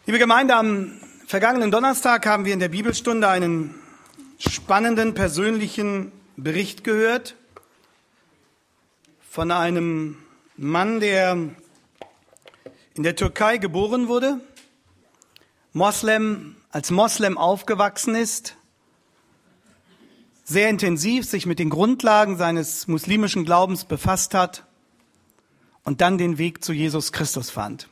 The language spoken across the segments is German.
Liebe Gemeinde, am vergangenen Donnerstag haben wir in der Bibelstunde einen spannenden persönlichen Bericht gehört von einem Mann, der in der Türkei geboren wurde, als Moslem aufgewachsen ist, sehr intensiv sich mit den Grundlagen seines muslimischen Glaubens befasst hat und dann den Weg zu Jesus Christus fand.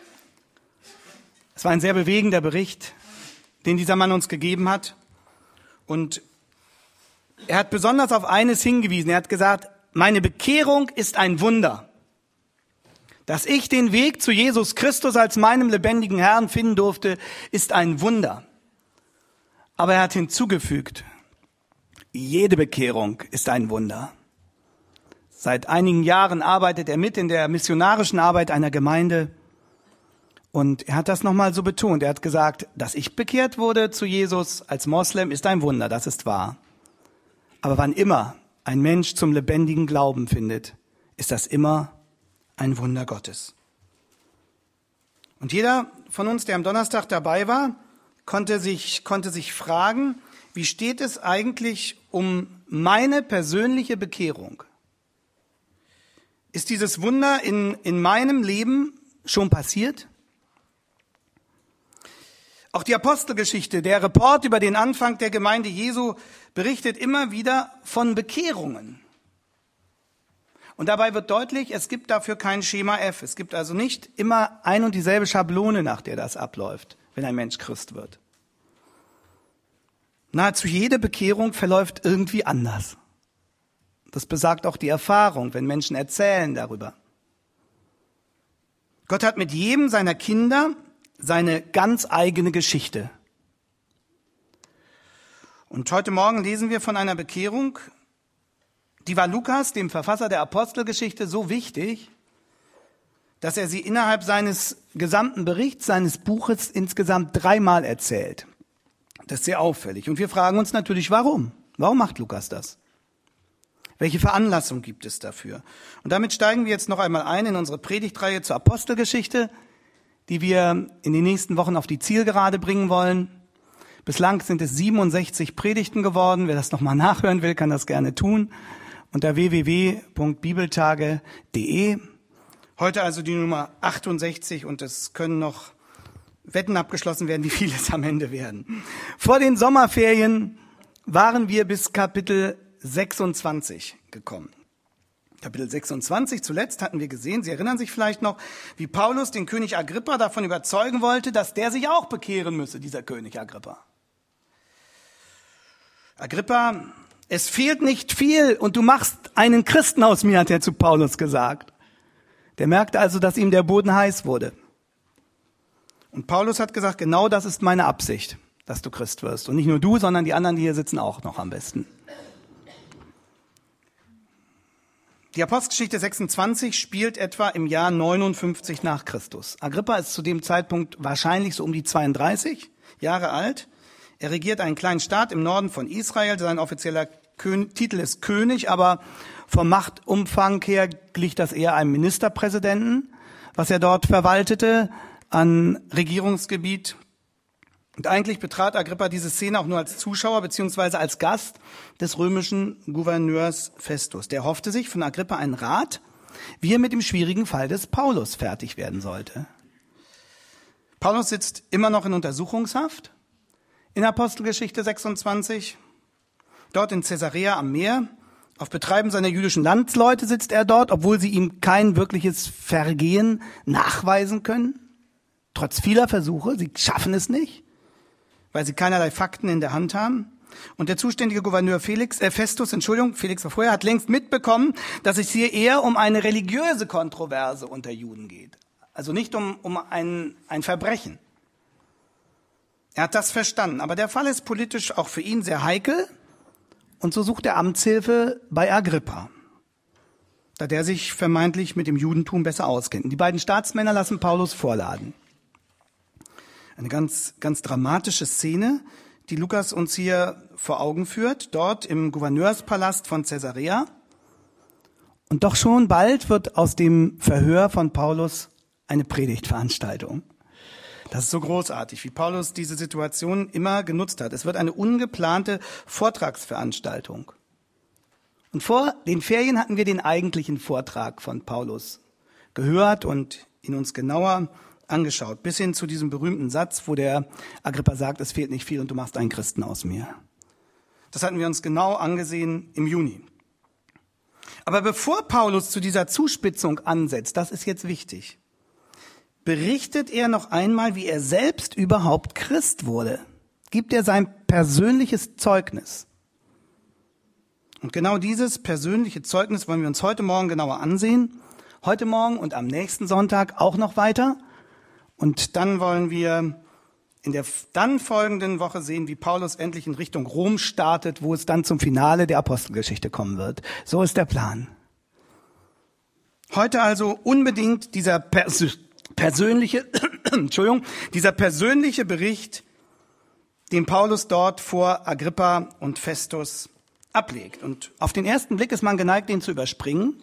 Es war ein sehr bewegender Bericht, den dieser Mann uns gegeben hat. Und er hat besonders auf eines hingewiesen. Er hat gesagt, meine Bekehrung ist ein Wunder. Dass ich den Weg zu Jesus Christus als meinem lebendigen Herrn finden durfte, ist ein Wunder. Aber er hat hinzugefügt, jede Bekehrung ist ein Wunder. Seit einigen Jahren arbeitet er mit in der missionarischen Arbeit einer Gemeinde. Und er hat das nochmal so betont. Er hat gesagt, dass ich bekehrt wurde zu Jesus als Moslem, ist ein Wunder, das ist wahr. Aber wann immer ein Mensch zum lebendigen Glauben findet, ist das immer ein Wunder Gottes. Und jeder von uns, der am Donnerstag dabei war, konnte sich fragen, wie steht es eigentlich um meine persönliche Bekehrung? Ist dieses Wunder in meinem Leben schon passiert? Auch die Apostelgeschichte, der Report über den Anfang der Gemeinde Jesu, berichtet immer wieder von Bekehrungen. Und dabei wird deutlich, es gibt dafür kein Schema F. Es gibt also nicht immer ein und dieselbe Schablone, nach der das abläuft, wenn ein Mensch Christ wird. Nahezu jede Bekehrung verläuft irgendwie anders. Das besagt auch die Erfahrung, wenn Menschen erzählen darüber. Gott hat mit jedem seiner Kinder seine ganz eigene Geschichte. Und heute Morgen lesen wir von einer Bekehrung, die war Lukas, dem Verfasser der Apostelgeschichte, so wichtig, dass er sie innerhalb seines gesamten Berichts, seines Buches insgesamt 3-mal erzählt. Das ist sehr auffällig. Und wir fragen uns natürlich, warum? Warum macht Lukas das? Welche Veranlassung gibt es dafür? Und damit steigen wir jetzt noch einmal ein in unsere Predigtreihe zur Apostelgeschichte, die wir in den nächsten Wochen auf die Zielgerade bringen wollen. Bislang sind es 67 Predigten geworden. Wer das nochmal nachhören will, kann das gerne tun unter www.bibeltage.de. Heute also die Nummer 68 und es können noch Wetten abgeschlossen werden, wie viele es am Ende werden. Vor den Sommerferien waren wir bis Kapitel 26 gekommen. Kapitel 26, zuletzt hatten wir gesehen, Sie erinnern sich vielleicht noch, wie Paulus den König Agrippa davon überzeugen wollte, dass der sich auch bekehren müsse, dieser König Agrippa. Agrippa, es fehlt nicht viel und du machst einen Christen aus mir, hat er zu Paulus gesagt. Der merkte also, dass ihm der Boden heiß wurde. Und Paulus hat gesagt, genau das ist meine Absicht, dass du Christ wirst. Und nicht nur du, sondern die anderen, die hier sitzen, auch noch am besten. Die Apostelgeschichte 26 spielt etwa im Jahr 59 nach Christus. Agrippa ist zu dem Zeitpunkt wahrscheinlich so um die 32 Jahre alt. Er regiert einen kleinen Staat im Norden von Israel. Sein offizieller Titel ist König, aber vom Machtumfang her glich das eher einem Ministerpräsidenten, was er dort verwaltete an Regierungsgebiet. Und eigentlich betrat Agrippa diese Szene auch nur als Zuschauer bzw. als Gast des römischen Gouverneurs Festus. Der hoffte sich von Agrippa einen Rat, wie er mit dem schwierigen Fall des Paulus fertig werden sollte. Paulus sitzt immer noch in Untersuchungshaft in Apostelgeschichte 26, dort in Caesarea am Meer. Auf Betreiben seiner jüdischen Landsleute sitzt er dort, obwohl sie ihm kein wirkliches Vergehen nachweisen können. Trotz vieler Versuche, sie schaffen es nicht, weil sie keinerlei Fakten in der Hand haben. Und der zuständige Gouverneur Felix war vorher, hat längst mitbekommen, dass es hier eher um eine religiöse Kontroverse unter Juden geht. Also nicht um ein Verbrechen. Er hat das verstanden. Aber der Fall ist politisch auch für ihn sehr heikel. Und so sucht er Amtshilfe bei Agrippa, da der sich vermeintlich mit dem Judentum besser auskennt. Die beiden Staatsmänner lassen Paulus vorladen. Eine ganz dramatische Szene, die Lukas uns hier vor Augen führt, dort im Gouverneurspalast von Caesarea. Und doch schon bald wird aus dem Verhör von Paulus eine Predigtveranstaltung. Das ist so großartig, wie Paulus diese Situation immer genutzt hat. Es wird eine ungeplante Vortragsveranstaltung. Und vor den Ferien hatten wir den eigentlichen Vortrag von Paulus gehört und ihn uns genauer angeschaut, bis hin zu diesem berühmten Satz, wo der Agrippa sagt, es fehlt nicht viel und du machst einen Christen aus mir. Das hatten wir uns genau angesehen im Juni. Aber bevor Paulus zu dieser Zuspitzung ansetzt, das ist jetzt wichtig, berichtet er noch einmal, wie er selbst überhaupt Christ wurde. Gibt er sein persönliches Zeugnis. Und genau dieses persönliche Zeugnis wollen wir uns heute Morgen genauer ansehen. Heute Morgen und am nächsten Sonntag auch noch weiter. Und dann wollen wir in der dann folgenden Woche sehen, wie Paulus endlich in Richtung Rom startet, wo es dann zum Finale der Apostelgeschichte kommen wird. So ist der Plan. Heute also unbedingt dieser persönliche Bericht, den Paulus dort vor Agrippa und Festus ablegt. Und auf den ersten Blick ist man geneigt, den zu überspringen.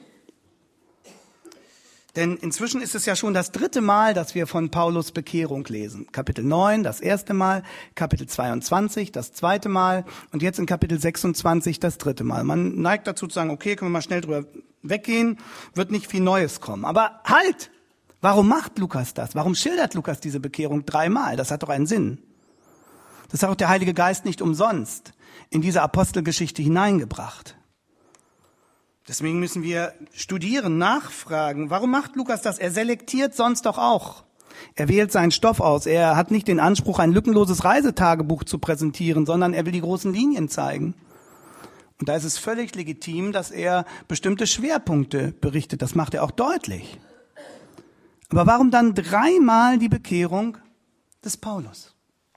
Denn inzwischen ist es ja schon das 3. Mal, dass wir von Paulus Bekehrung lesen. Kapitel 9, das 1. Mal, Kapitel 22, das 2. Mal und jetzt in Kapitel 26 das 3. Mal. Man neigt dazu zu sagen, okay, können wir mal schnell drüber weggehen, wird nicht viel Neues kommen. Aber halt! Warum macht Lukas das? Warum schildert Lukas diese Bekehrung 3 Mal? Das hat doch einen Sinn. Das hat auch der Heilige Geist nicht umsonst in diese Apostelgeschichte hineingebracht. Deswegen müssen wir studieren, nachfragen. Warum macht Lukas das? Er selektiert sonst doch auch. Er wählt seinen Stoff aus. Er hat nicht den Anspruch, ein lückenloses Reisetagebuch zu präsentieren, sondern er will die großen Linien zeigen. Und da ist es völlig legitim, dass er bestimmte Schwerpunkte berichtet. Das macht er auch deutlich. Aber warum dann 3 Mal die Bekehrung des Paulus?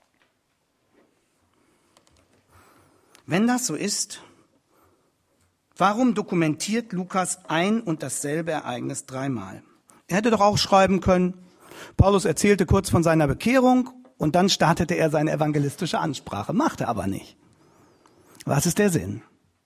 Wenn das so ist, warum dokumentiert Lukas ein und dasselbe Ereignis 3 Mal? Er hätte doch auch schreiben können, Paulus erzählte kurz von seiner Bekehrung und dann startete er seine evangelistische Ansprache. Macht er aber nicht. Was ist der Sinn?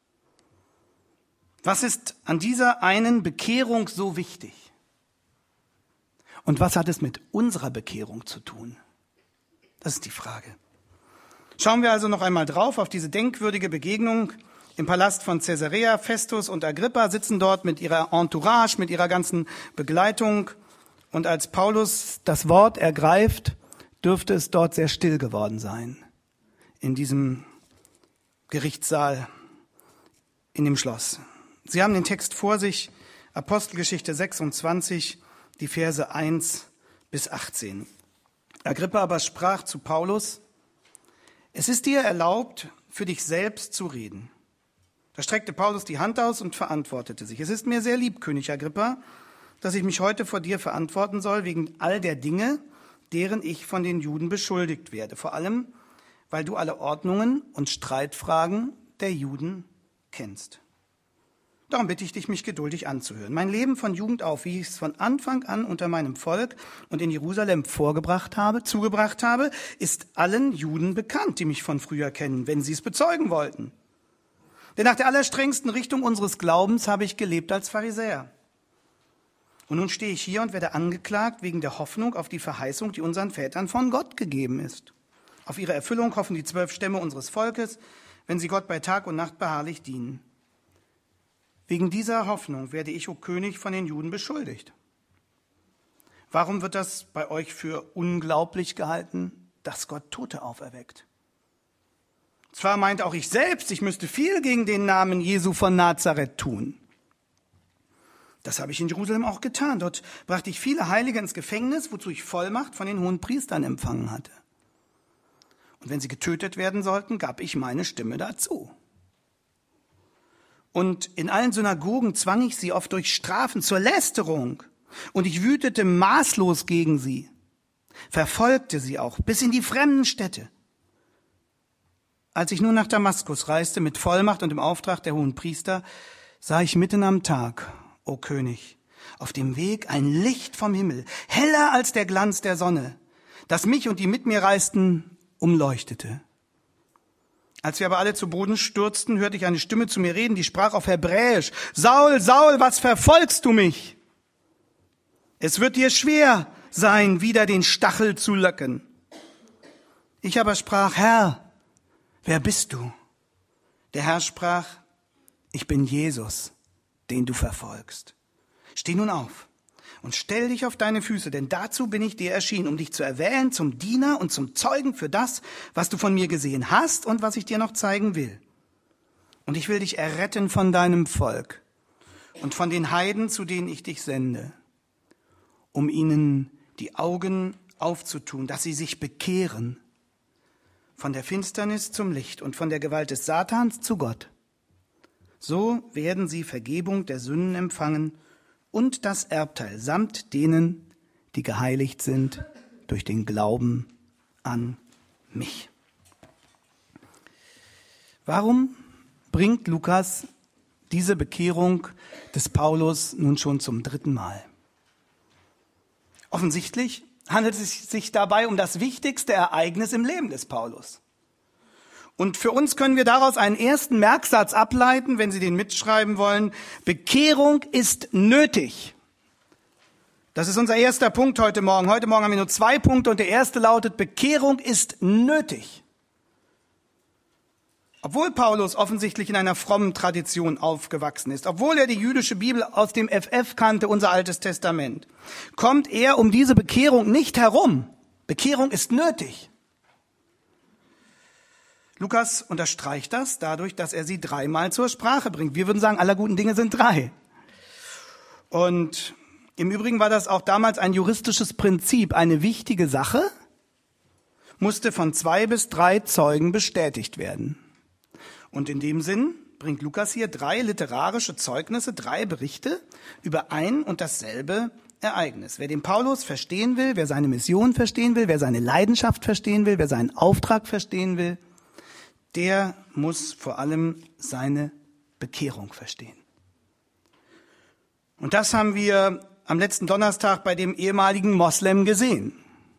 Was ist an dieser einen Bekehrung so wichtig? Und was hat es mit unserer Bekehrung zu tun? Das ist die Frage. Schauen wir also noch einmal drauf auf diese denkwürdige Begegnung im Palast von Caesarea. Festus und Agrippa sitzen dort mit ihrer Entourage, mit ihrer ganzen Begleitung. Und als Paulus das Wort ergreift, dürfte es dort sehr still geworden sein. In diesem Gerichtssaal, in dem Schloss. Sie haben den Text vor sich, Apostelgeschichte 26, die Verse 1 bis 18. Agrippa aber sprach zu Paulus, es ist dir erlaubt, für dich selbst zu reden. Da streckte Paulus die Hand aus und verantwortete sich. Es ist mir sehr lieb, König Agrippa, dass ich mich heute vor dir verantworten soll, wegen all der Dinge, deren ich von den Juden beschuldigt werde. Vor allem, weil du alle Ordnungen und Streitfragen der Juden kennst. Darum bitte ich dich, mich geduldig anzuhören. Mein Leben von Jugend auf, wie ich es von Anfang an unter meinem Volk und in Jerusalem zugebracht habe, ist allen Juden bekannt, die mich von früher kennen, wenn sie es bezeugen wollten. Denn nach der allerstrengsten Richtung unseres Glaubens habe ich gelebt als Pharisäer. Und nun stehe ich hier und werde angeklagt wegen der Hoffnung auf die Verheißung, die unseren Vätern von Gott gegeben ist. Auf ihre Erfüllung hoffen die 12 Stämme unseres Volkes, wenn sie Gott bei Tag und Nacht beharrlich dienen. Wegen dieser Hoffnung werde ich, o König, von den Juden beschuldigt. Warum wird das bei euch für unglaublich gehalten, dass Gott Tote auferweckt? Zwar meint auch ich selbst, ich müsste viel gegen den Namen Jesu von Nazareth tun. Das habe ich in Jerusalem auch getan. Dort brachte ich viele Heilige ins Gefängnis, wozu ich Vollmacht von den hohen Priestern empfangen hatte. Und wenn sie getötet werden sollten, gab ich meine Stimme dazu. Und in allen Synagogen zwang ich sie oft durch Strafen zur Lästerung. Und ich wütete maßlos gegen sie, verfolgte sie auch bis in die fremden Städte. Als ich nun nach Damaskus reiste mit Vollmacht und im Auftrag der hohen Priester, sah ich mitten am Tag, o König, auf dem Weg ein Licht vom Himmel, heller als der Glanz der Sonne, das mich und die mit mir reisten, umleuchtete. Als wir aber alle zu Boden stürzten, hörte ich eine Stimme zu mir reden, die sprach auf Hebräisch, Saul, Saul, was verfolgst du mich? Es wird dir schwer, sein, wieder den Stachel zu löcken. Ich aber sprach, Herr, wer bist du? Der Herr sprach, ich bin Jesus, den du verfolgst. Steh nun auf und stell dich auf deine Füße, denn dazu bin ich dir erschienen, um dich zu erwählen zum Diener und zum Zeugen für das, was du von mir gesehen hast und was ich dir noch zeigen will. Und ich will dich erretten von deinem Volk und von den Heiden, zu denen ich dich sende, um ihnen die Augen aufzutun, dass sie sich bekehren von der Finsternis zum Licht und von der Gewalt des Satans zu Gott. So werden sie Vergebung der Sünden empfangen und das Erbteil samt denen, die geheiligt sind durch den Glauben an mich. Warum bringt Lukas diese Bekehrung des Paulus nun schon zum 3. Mal? Offensichtlich handelt es sich dabei um das wichtigste Ereignis im Leben des Paulus. Und für uns können wir daraus einen ersten Merksatz ableiten, wenn Sie den mitschreiben wollen. Bekehrung ist nötig. Das ist unser erster Punkt heute Morgen. Heute Morgen haben wir nur 2 Punkte und der erste lautet, Bekehrung ist nötig. Obwohl Paulus offensichtlich in einer frommen Tradition aufgewachsen ist, obwohl er die jüdische Bibel aus dem FF kannte, unser Altes Testament, kommt er um diese Bekehrung nicht herum. Bekehrung ist nötig. Lukas unterstreicht das dadurch, dass er sie 3-mal zur Sprache bringt. Wir würden sagen, aller guten Dinge sind 3. Und im Übrigen war das auch damals ein juristisches Prinzip. Eine wichtige Sache musste von 2 bis 3 Zeugen bestätigt werden. Und in dem Sinn bringt Lukas hier 3 literarische Zeugnisse, 3 Berichte über ein und dasselbe Ereignis. Wer den Paulus verstehen will, wer seine Mission verstehen will, wer seine Leidenschaft verstehen will, wer seinen Auftrag verstehen will, der muss vor allem seine Bekehrung verstehen. Und das haben wir am letzten Donnerstag bei dem ehemaligen Moslem gesehen.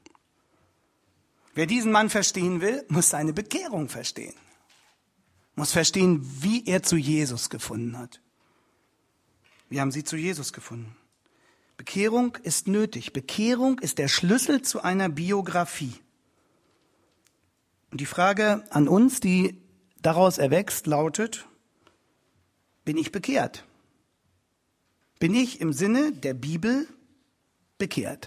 Wer diesen Mann verstehen will, muss seine Bekehrung verstehen. Muss verstehen, wie er zu Jesus gefunden hat. Wie haben Sie zu Jesus gefunden? Bekehrung ist nötig. Bekehrung ist der Schlüssel zu einer Biografie. Und die Frage an uns, die daraus erwächst, lautet, bin ich bekehrt? Bin ich im Sinne der Bibel bekehrt?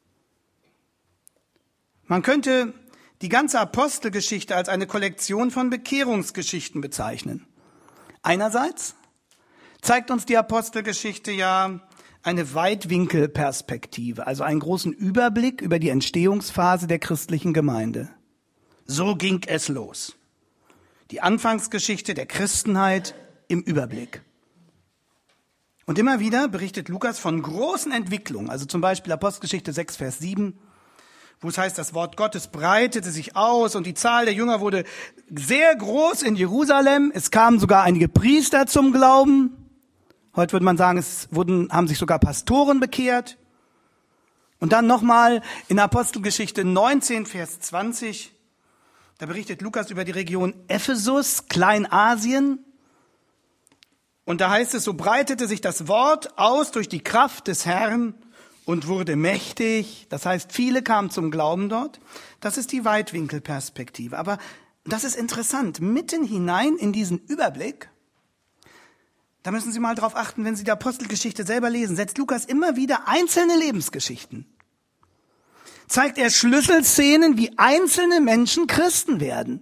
Man könnte die ganze Apostelgeschichte als eine Kollektion von Bekehrungsgeschichten bezeichnen. Einerseits zeigt uns die Apostelgeschichte ja eine Weitwinkelperspektive, also einen großen Überblick über die Entstehungsphase der christlichen Gemeinde. So ging es los. Die Anfangsgeschichte der Christenheit im Überblick. Und immer wieder berichtet Lukas von großen Entwicklungen, also zum Beispiel Apostelgeschichte 6, Vers 7, wo es heißt, das Wort Gottes breitete sich aus und die Zahl der Jünger wurde sehr groß in Jerusalem. Es kamen sogar einige Priester zum Glauben. Heute würde man sagen, haben sich sogar Pastoren bekehrt. Und dann nochmal in Apostelgeschichte 19, Vers 20, da berichtet Lukas über die Region Ephesus, Kleinasien. Und da heißt es, so breitete sich das Wort aus durch die Kraft des Herrn und wurde mächtig. Das heißt, viele kamen zum Glauben dort. Das ist die Weitwinkelperspektive. Aber das ist interessant. Mitten hinein in diesen Überblick, da müssen Sie mal drauf achten, wenn Sie die Apostelgeschichte selber lesen, setzt Lukas immer wieder einzelne Lebensgeschichten. Zeigt er Schlüsselszenen, wie einzelne Menschen Christen werden.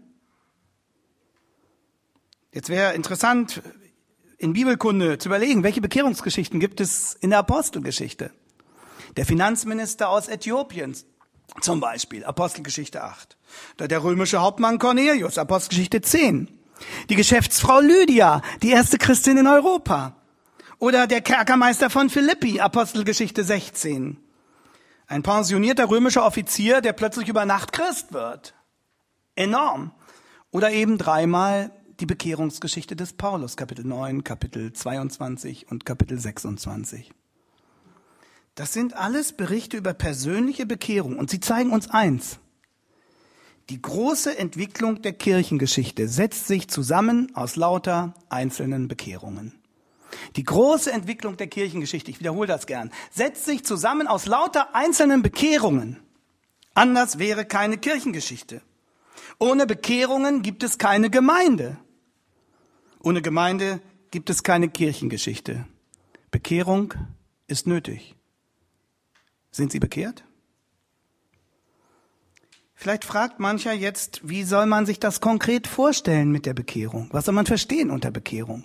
Jetzt wäre interessant, in Bibelkunde zu überlegen, welche Bekehrungsgeschichten gibt es in der Apostelgeschichte. Der Finanzminister aus Äthiopien zum Beispiel, Apostelgeschichte 8. Oder der römische Hauptmann Cornelius, Apostelgeschichte 10. Die Geschäftsfrau Lydia, die erste Christin in Europa. Oder der Kerkermeister von Philippi, Apostelgeschichte 16. Ein pensionierter römischer Offizier, der plötzlich über Nacht Christ wird. Enorm. Oder eben 3-mal die Bekehrungsgeschichte des Paulus, Kapitel 9, Kapitel 22 und Kapitel 26. Das sind alles Berichte über persönliche Bekehrung und sie zeigen uns eins. Die große Entwicklung der Kirchengeschichte setzt sich zusammen aus lauter einzelnen Bekehrungen. Die große Entwicklung der Kirchengeschichte, ich wiederhole das gern, setzt sich zusammen aus lauter einzelnen Bekehrungen. Anders wäre keine Kirchengeschichte. Ohne Bekehrungen gibt es keine Gemeinde. Ohne Gemeinde gibt es keine Kirchengeschichte. Bekehrung ist nötig. Sind Sie bekehrt? Vielleicht fragt mancher jetzt, wie soll man sich das konkret vorstellen mit der Bekehrung? Was soll man verstehen unter Bekehrung?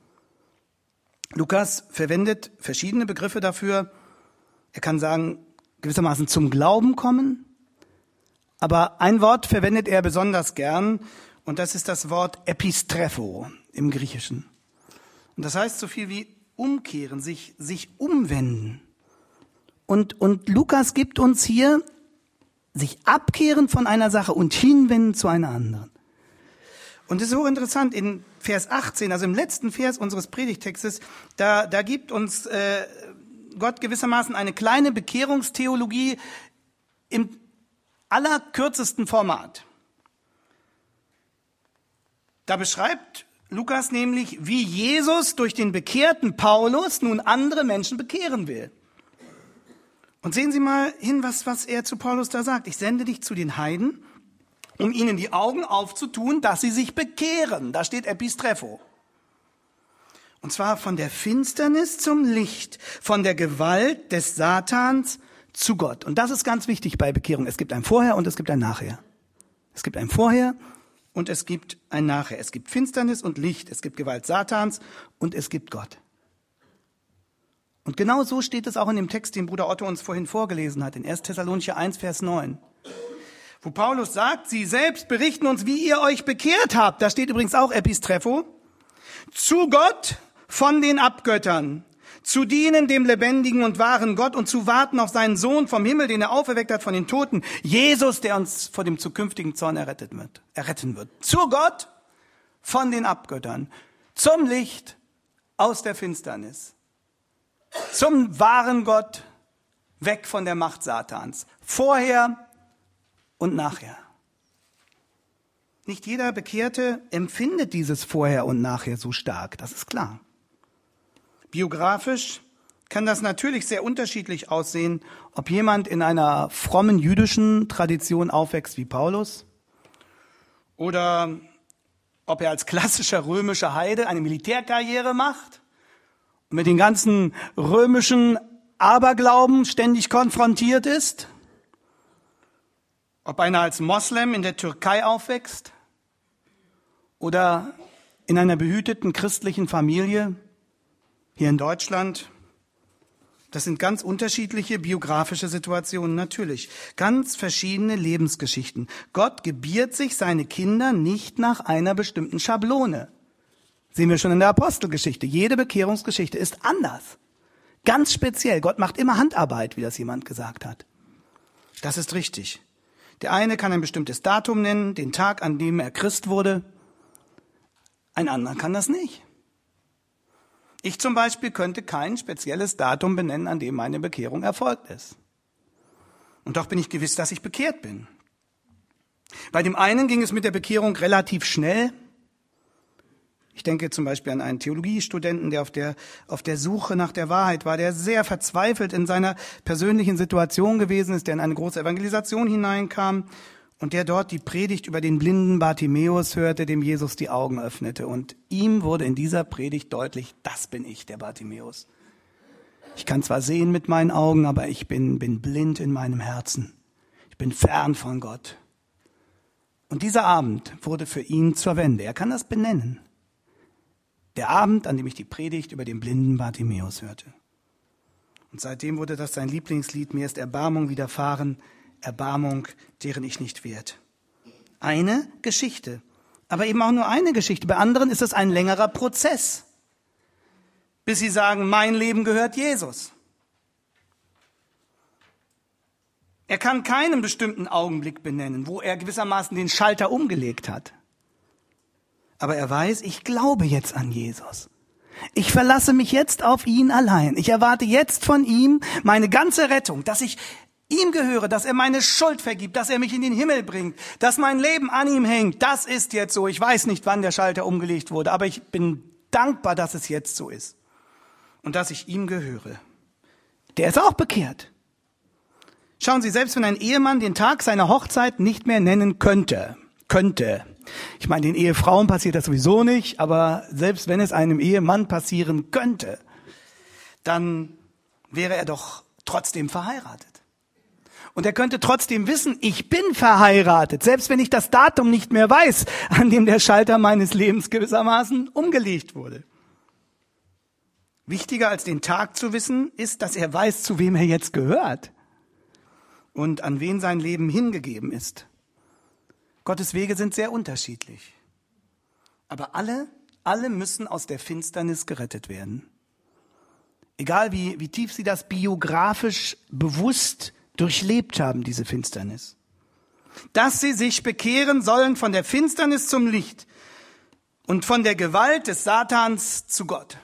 Lukas verwendet verschiedene Begriffe dafür. Er kann sagen, gewissermaßen zum Glauben kommen. Aber ein Wort verwendet er besonders gern, und das ist das Wort Epistrepho im Griechischen. Und das heißt so viel wie umkehren, sich umwenden. Und Lukas gibt uns hier sich abkehren von einer Sache und hinwenden zu einer anderen. Und es ist so interessant, in Vers 18, also im letzten Vers unseres Predigtextes, da gibt uns Gott gewissermaßen eine kleine Bekehrungstheologie im allerkürzesten Format. Da beschreibt Lukas nämlich, wie Jesus durch den bekehrten Paulus nun andere Menschen bekehren will. Und sehen Sie mal hin, was er zu Paulus da sagt. Ich sende dich zu den Heiden, um ihnen die Augen aufzutun, dass sie sich bekehren. Da steht Epistrepho. Und zwar von der Finsternis zum Licht, von der Gewalt des Satans zu Gott. Und das ist ganz wichtig bei Bekehrung. Es gibt ein Vorher und es gibt ein Nachher. Es gibt ein Vorher und es gibt ein Nachher. Es gibt Finsternis und Licht. Es gibt Gewalt Satans und es gibt Gott. Und genau so steht es auch in dem Text, den Bruder Otto uns vorhin vorgelesen hat, in 1. Thessalonicher 1, Vers 9. Wo Paulus sagt, Sie selbst berichten uns, wie ihr euch bekehrt habt. Da steht übrigens auch Epistrepho. Zu Gott von den Abgöttern, zu dienen dem lebendigen und wahren Gott und zu warten auf seinen Sohn vom Himmel, den er auferweckt hat von den Toten. Jesus, der uns vor dem zukünftigen Zorn erretten wird. Zu Gott von den Abgöttern, zum Licht aus der Finsternis. Zum wahren Gott, weg von der Macht Satans. Vorher und nachher. Nicht jeder Bekehrte empfindet dieses Vorher und Nachher so stark, das ist klar. Biografisch kann das natürlich sehr unterschiedlich aussehen, ob jemand in einer frommen jüdischen Tradition aufwächst wie Paulus oder ob er als klassischer römischer Heide eine Militärkarriere macht und mit den ganzen römischen Aberglauben ständig konfrontiert ist. Ob einer als Moslem in der Türkei aufwächst oder in einer behüteten christlichen Familie hier in Deutschland. Das sind ganz unterschiedliche biografische Situationen, natürlich. Ganz verschiedene Lebensgeschichten. Gott gebiert sich seine Kinder nicht nach einer bestimmten Schablone. Sehen wir schon in der Apostelgeschichte. Jede Bekehrungsgeschichte ist anders. Ganz speziell. Gott macht immer Handarbeit, wie das jemand gesagt hat. Das ist richtig. Der eine kann ein bestimmtes Datum nennen, den Tag, an dem er Christ wurde. Ein anderer kann das nicht. Ich zum Beispiel könnte kein spezielles Datum benennen, an dem meine Bekehrung erfolgt ist. Und doch bin ich gewiss, dass ich bekehrt bin. Bei dem einen ging es mit der Bekehrung relativ schnell. Ich denke zum Beispiel an einen Theologiestudenten, der auf der Suche nach der Wahrheit war, der sehr verzweifelt in seiner persönlichen Situation gewesen ist, der in eine große Evangelisation hineinkam und der dort die Predigt über den blinden Bartimäus hörte, dem Jesus die Augen öffnete. Und ihm wurde in dieser Predigt deutlich, das bin ich, der Bartimäus. Ich kann zwar sehen mit meinen Augen, aber ich bin blind in meinem Herzen. Ich bin fern von Gott. Und dieser Abend wurde für ihn zur Wende. Er kann das benennen. Der Abend, an dem ich die Predigt über den blinden Bartimäus hörte. Und seitdem wurde das sein Lieblingslied, mir ist Erbarmung widerfahren, Erbarmung, deren ich nicht wert. Eine Geschichte, aber eben auch nur eine Geschichte. Bei anderen ist es ein längerer Prozess, bis sie sagen, mein Leben gehört Jesus. Er kann keinen bestimmten Augenblick benennen, wo er gewissermaßen den Schalter umgelegt hat. Aber er weiß, ich glaube jetzt an Jesus. Ich verlasse mich jetzt auf ihn allein. Ich erwarte jetzt von ihm meine ganze Rettung, dass ich ihm gehöre, dass er meine Schuld vergibt, dass er mich in den Himmel bringt, dass mein Leben an ihm hängt. Das ist jetzt so. Ich weiß nicht, wann der Schalter umgelegt wurde, aber ich bin dankbar, dass es jetzt so ist. und dass ich ihm gehöre. Der ist auch bekehrt. Schauen Sie, selbst wenn ein Ehemann den Tag seiner Hochzeit nicht mehr nennen könnte, ich meine, den Ehefrauen passiert das sowieso nicht, aber selbst wenn es einem Ehemann passieren könnte, dann wäre er doch trotzdem verheiratet. Und er könnte trotzdem wissen, ich bin verheiratet, selbst wenn ich das Datum nicht mehr weiß, an dem der Schalter meines Lebens gewissermaßen umgelegt wurde. Wichtiger als den Tag zu wissen, ist, dass er weiß, zu wem er jetzt gehört und an wen sein Leben hingegeben ist. Gottes Wege sind sehr unterschiedlich. Aber alle müssen aus der Finsternis gerettet werden. Egal wie tief sie das biografisch bewusst durchlebt haben, diese Finsternis. Dass sie sich bekehren sollen von der Finsternis zum Licht und von der Gewalt des Satans zu Gott.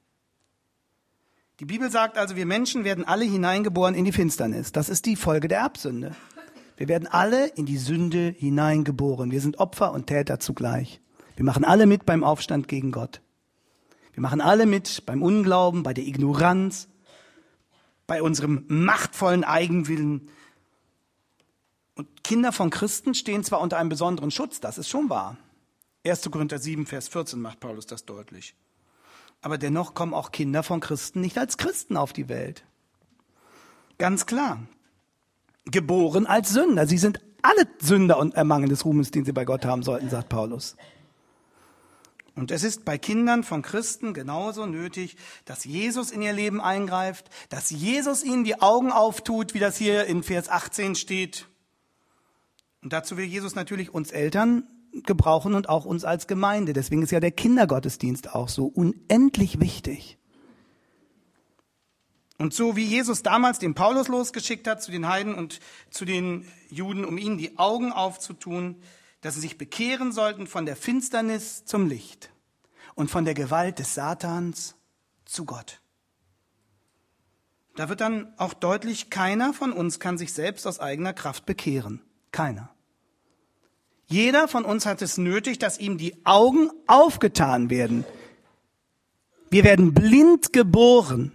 Die Bibel sagt also, wir Menschen werden alle hineingeboren in die Finsternis. Das ist die Folge der Erbsünde. Wir werden alle in die Sünde hineingeboren. Wir sind Opfer und Täter zugleich. Wir machen alle mit beim Aufstand gegen Gott. Wir machen alle mit beim Unglauben, bei der Ignoranz, bei unserem machtvollen Eigenwillen. Und Kinder von Christen stehen zwar unter einem besonderen Schutz, das ist schon wahr. 1. Korinther 7, Vers 14 macht Paulus das deutlich. Aber dennoch kommen auch Kinder von Christen nicht als Christen auf die Welt. Ganz klar. Geboren als Sünder. Sie sind alle Sünder und ermangeln des Ruhmes, den sie bei Gott haben sollten, sagt Paulus. Und es ist bei Kindern von Christen genauso nötig, dass Jesus in ihr Leben eingreift, dass Jesus ihnen die Augen auftut, wie das hier in Vers 18 steht. Und dazu will Jesus natürlich uns Eltern gebrauchen und auch uns als Gemeinde. Deswegen ist ja der Kindergottesdienst auch so unendlich wichtig. Und so wie Jesus damals den Paulus losgeschickt hat zu den Heiden und zu den Juden, um ihnen die Augen aufzutun, dass sie sich bekehren sollten von der Finsternis zum Licht und von der Gewalt des Satans zu Gott. Da wird dann auch deutlich, keiner von uns kann sich selbst aus eigener Kraft bekehren. Keiner. Jeder von uns hat es nötig, dass ihm die Augen aufgetan werden. Wir werden blind geboren.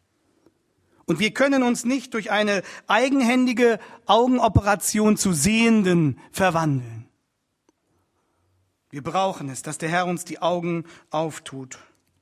Und wir können uns nicht durch eine eigenhändige Augenoperation zu Sehenden verwandeln. Wir brauchen es, dass der Herr uns die Augen auftut.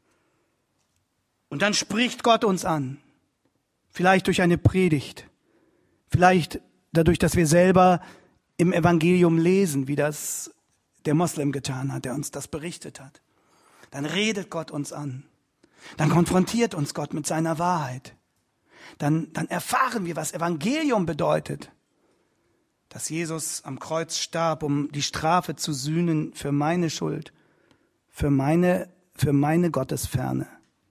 Und dann spricht Gott uns an. Vielleicht durch eine Predigt. Vielleicht dadurch, dass wir selber im Evangelium lesen, wie das der Moslem getan hat, der uns das berichtet hat. Dann redet Gott uns an. Dann konfrontiert uns Gott mit seiner Wahrheit. Dann erfahren wir, was Evangelium bedeutet. Dass Jesus am Kreuz starb, um die Strafe zu sühnen für meine Schuld, für meine Gottesferne.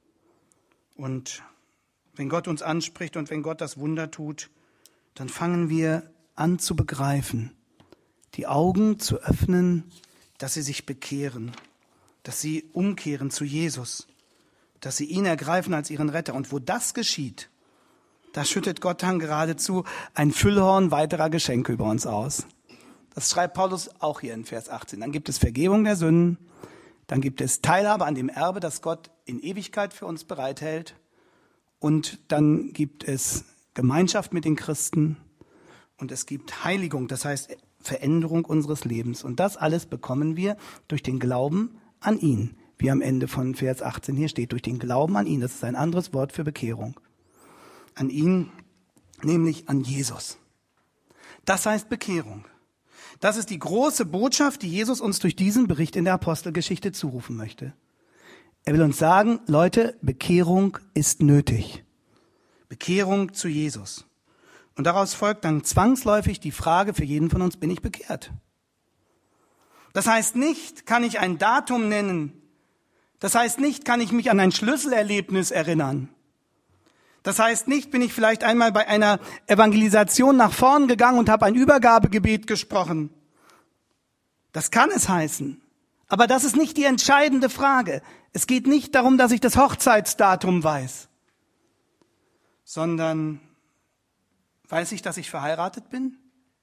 Und wenn Gott uns anspricht und wenn Gott das Wunder tut, dann fangen wir an zu begreifen, die Augen zu öffnen, dass sie sich bekehren, dass sie umkehren zu Jesus, dass sie ihn ergreifen als ihren Retter. Und wo das geschieht, da schüttet Gott dann geradezu ein Füllhorn weiterer Geschenke über uns aus. Das schreibt Paulus auch hier in Vers 18. Dann gibt es Vergebung der Sünden, dann gibt es Teilhabe an dem Erbe, das Gott in Ewigkeit für uns bereithält, und dann gibt es Gemeinschaft mit den Christen und es gibt Heiligung, das heißt Veränderung unseres Lebens. Und das alles bekommen wir durch den Glauben an ihn, wie am Ende von Vers 18 hier steht, durch den Glauben an ihn. Das ist ein anderes Wort für Bekehrung. An ihn, nämlich an Jesus. Das heißt Bekehrung. Das ist die große Botschaft, die Jesus uns durch diesen Bericht in der Apostelgeschichte zurufen möchte. Er will uns sagen, Leute, Bekehrung ist nötig. Bekehrung zu Jesus. Und daraus folgt dann zwangsläufig die Frage für jeden von uns, bin ich bekehrt? Das heißt nicht, kann ich ein Datum nennen. Das heißt nicht, kann ich mich an ein Schlüsselerlebnis erinnern. Das heißt nicht, bin ich vielleicht einmal bei einer Evangelisation nach vorn gegangen und habe ein Übergabegebet gesprochen. Das kann es heißen. Aber das ist nicht die entscheidende Frage. Es geht nicht darum, dass ich das Hochzeitsdatum weiß, sondern weiß ich, dass ich verheiratet bin?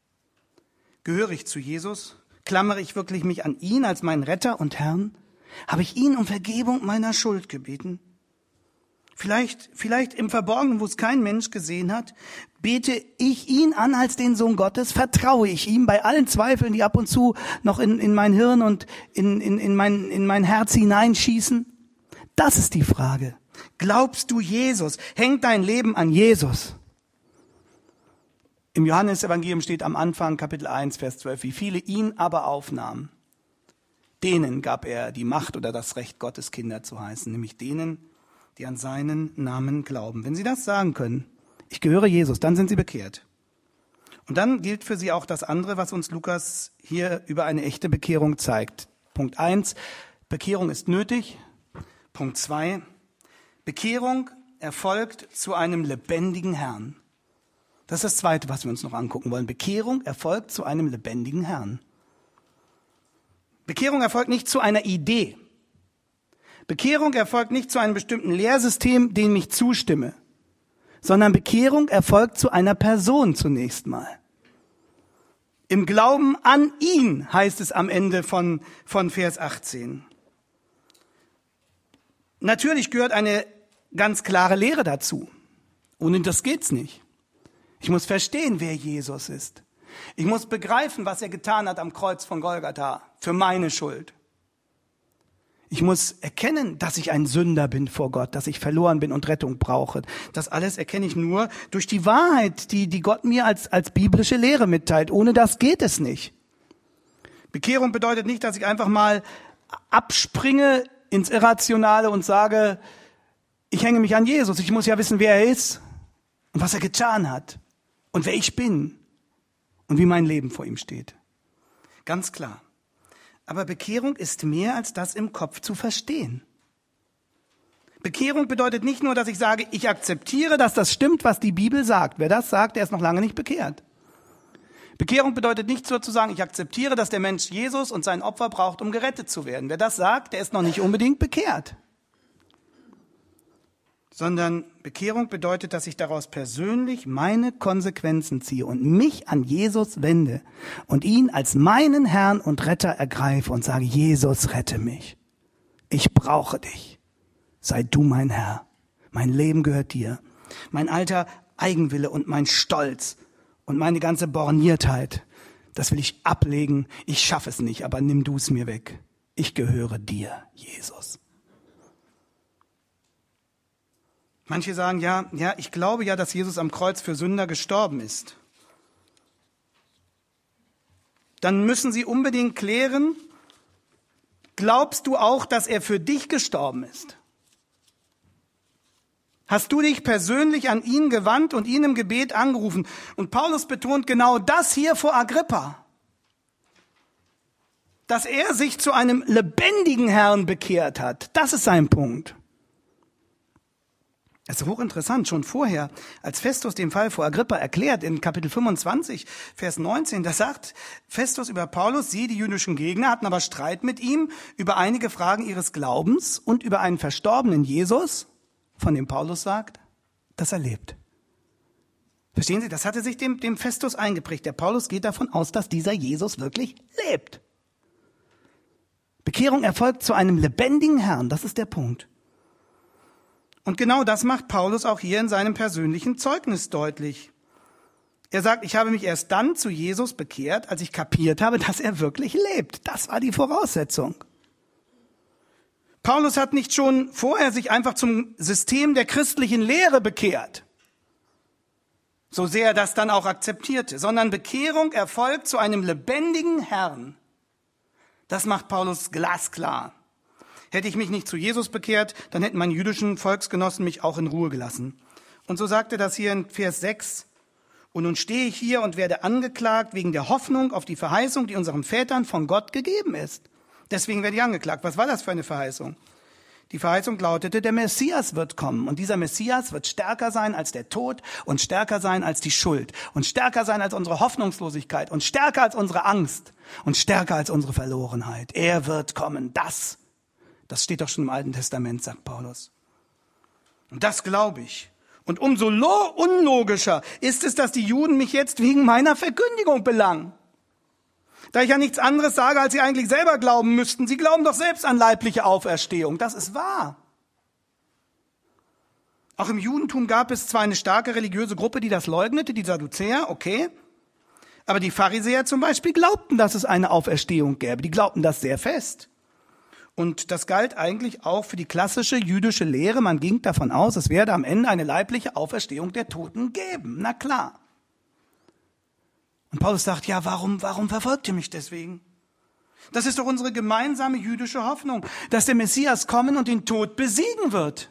Gehöre ich zu Jesus? Klammere ich wirklich mich an ihn als meinen Retter und Herrn? Habe ich ihn um Vergebung meiner Schuld gebeten? vielleicht im Verborgenen, wo es kein Mensch gesehen hat, bete ich ihn an als den Sohn Gottes, vertraue ich ihm bei allen Zweifeln, die ab und zu noch in mein Hirn und in mein Herz hineinschießen? Das ist die Frage. Glaubst du Jesus? Hängt dein Leben an Jesus? Im Johannesevangelium steht am Anfang, Kapitel 1, Vers 12, wie viele ihn aber aufnahmen, denen gab er die Macht oder das Recht, Gottes Kinder zu heißen, nämlich denen, die an seinen Namen glauben. Wenn sie das sagen können, ich gehöre Jesus, dann sind sie bekehrt. Und dann gilt für sie auch das andere, was uns Lukas hier über eine echte Bekehrung zeigt. Punkt 1, Bekehrung ist nötig. Punkt 2, Bekehrung erfolgt zu einem lebendigen Herrn. Das ist das Zweite, was wir uns noch angucken wollen. Bekehrung erfolgt zu einem lebendigen Herrn. Bekehrung erfolgt nicht zu einer Idee. Bekehrung erfolgt nicht zu einem bestimmten Lehrsystem, dem ich zustimme, sondern Bekehrung erfolgt zu einer Person zunächst mal. Im Glauben an ihn heißt es am Ende von Vers 18. Natürlich gehört eine ganz klare Lehre dazu. Ohne das geht's nicht. Ich muss verstehen, wer Jesus ist. Ich muss begreifen, was er getan hat am Kreuz von Golgatha für meine Schuld. Ich muss erkennen, dass ich ein Sünder bin vor Gott, dass ich verloren bin und Rettung brauche. Das alles erkenne ich nur durch die Wahrheit, die Gott mir als biblische Lehre mitteilt. Ohne das geht es nicht. Bekehrung bedeutet nicht, dass ich einfach mal abspringe ins Irrationale und sage, ich hänge mich an Jesus. Ich muss ja wissen, wer er ist und was er getan hat und wer ich bin und wie mein Leben vor ihm steht. Ganz klar. Aber Bekehrung ist mehr als das im Kopf zu verstehen. Bekehrung bedeutet nicht nur, dass ich sage, ich akzeptiere, dass das stimmt, was die Bibel sagt. Wer das sagt, der ist noch lange nicht bekehrt. Bekehrung bedeutet nicht nur zu sagen, ich akzeptiere, dass der Mensch Jesus und sein Opfer braucht, um gerettet zu werden. Wer das sagt, der ist noch nicht unbedingt bekehrt. Sondern Bekehrung bedeutet, dass ich daraus persönlich meine Konsequenzen ziehe und mich an Jesus wende und ihn als meinen Herrn und Retter ergreife und sage, Jesus, rette mich. Ich brauche dich. Sei du mein Herr. Mein Leben gehört dir. Mein alter Eigenwille und mein Stolz und meine ganze Borniertheit, das will ich ablegen. Ich schaffe es nicht, aber nimm du es mir weg. Ich gehöre dir, Jesus. Manche sagen, ja, ich glaube ja, dass Jesus am Kreuz für Sünder gestorben ist. Dann müssen sie unbedingt klären, glaubst du auch, dass er für dich gestorben ist? Hast du dich persönlich an ihn gewandt und ihn im Gebet angerufen? Und Paulus betont genau das hier vor Agrippa, dass er sich zu einem lebendigen Herrn bekehrt hat. Das ist sein Punkt. Das ist hochinteressant, schon vorher, als Festus den Fall vor Agrippa erklärt, in Kapitel 25, Vers 19, da sagt Festus über Paulus, sie, die jüdischen Gegner, hatten aber Streit mit ihm über einige Fragen ihres Glaubens und über einen verstorbenen Jesus, von dem Paulus sagt, dass er lebt. Verstehen Sie, das hatte sich dem Festus eingeprägt. Der Paulus geht davon aus, dass dieser Jesus wirklich lebt. Bekehrung erfolgt zu einem lebendigen Herrn, das ist der Punkt. Und genau das macht Paulus auch hier in seinem persönlichen Zeugnis deutlich. Er sagt, ich habe mich erst dann zu Jesus bekehrt, als ich kapiert habe, dass er wirklich lebt. Das war die Voraussetzung. Paulus hat nicht schon vorher sich einfach zum System der christlichen Lehre bekehrt, so sehr er das dann auch akzeptierte, sondern Bekehrung erfolgt zu einem lebendigen Herrn. Das macht Paulus glasklar. Hätte ich mich nicht zu Jesus bekehrt, dann hätten meine jüdischen Volksgenossen mich auch in Ruhe gelassen. Und so sagt er das hier in Vers 6. Und nun stehe ich hier und werde angeklagt wegen der Hoffnung auf die Verheißung, die unseren Vätern von Gott gegeben ist. Deswegen werde ich angeklagt. Was war das für eine Verheißung? Die Verheißung lautete, der Messias wird kommen. Und dieser Messias wird stärker sein als der Tod und stärker sein als die Schuld und stärker sein als unsere Hoffnungslosigkeit und stärker als unsere Angst und stärker als unsere Verlorenheit. Er wird kommen. Das steht doch schon im Alten Testament, sagt Paulus. Und das glaube ich. Und umso unlogischer ist es, dass die Juden mich jetzt wegen meiner Verkündigung belangen. Da ich ja nichts anderes sage, als sie eigentlich selber glauben müssten. Sie glauben doch selbst an leibliche Auferstehung. Das ist wahr. Auch im Judentum gab es zwar eine starke religiöse Gruppe, die das leugnete, die Sadduzäer, okay. Aber die Pharisäer zum Beispiel glaubten, dass es eine Auferstehung gäbe. Die glaubten das sehr fest. Und das galt eigentlich auch für die klassische jüdische Lehre. Man ging davon aus, es werde am Ende eine leibliche Auferstehung der Toten geben. Na klar. Und Paulus sagt, ja, warum verfolgt ihr mich deswegen? Das ist doch unsere gemeinsame jüdische Hoffnung, dass der Messias kommen und den Tod besiegen wird.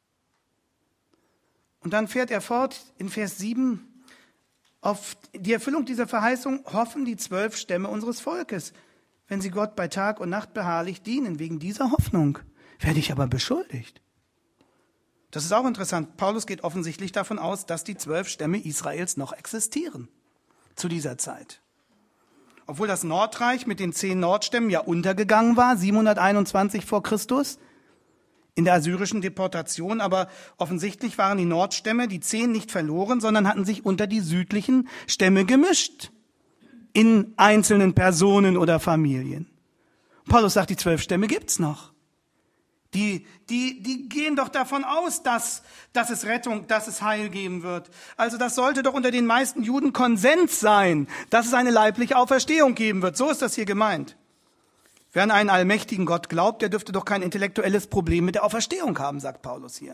Und dann fährt er fort in Vers 7, auf die Erfüllung dieser Verheißung hoffen die 12 Stämme unseres Volkes. Wenn sie Gott bei Tag und Nacht beharrlich dienen, wegen dieser Hoffnung werde ich aber beschuldigt. Das ist auch interessant. Paulus geht offensichtlich davon aus, dass die 12 Stämme Israels noch existieren zu dieser Zeit. Obwohl das Nordreich mit den 10 Nordstämmen ja untergegangen war, 721 vor Christus, in der assyrischen Deportation, aber offensichtlich waren die Nordstämme, die 10, nicht verloren, sondern hatten sich unter die südlichen Stämme gemischt, in einzelnen Personen oder Familien. Paulus sagt, die 12 Stämme gibt's noch. Die gehen doch davon aus, dass es Rettung, dass es Heil geben wird. Also das sollte doch unter den meisten Juden Konsens sein, dass es eine leibliche Auferstehung geben wird. So ist das hier gemeint. Wer an einen allmächtigen Gott glaubt, der dürfte doch kein intellektuelles Problem mit der Auferstehung haben, sagt Paulus hier.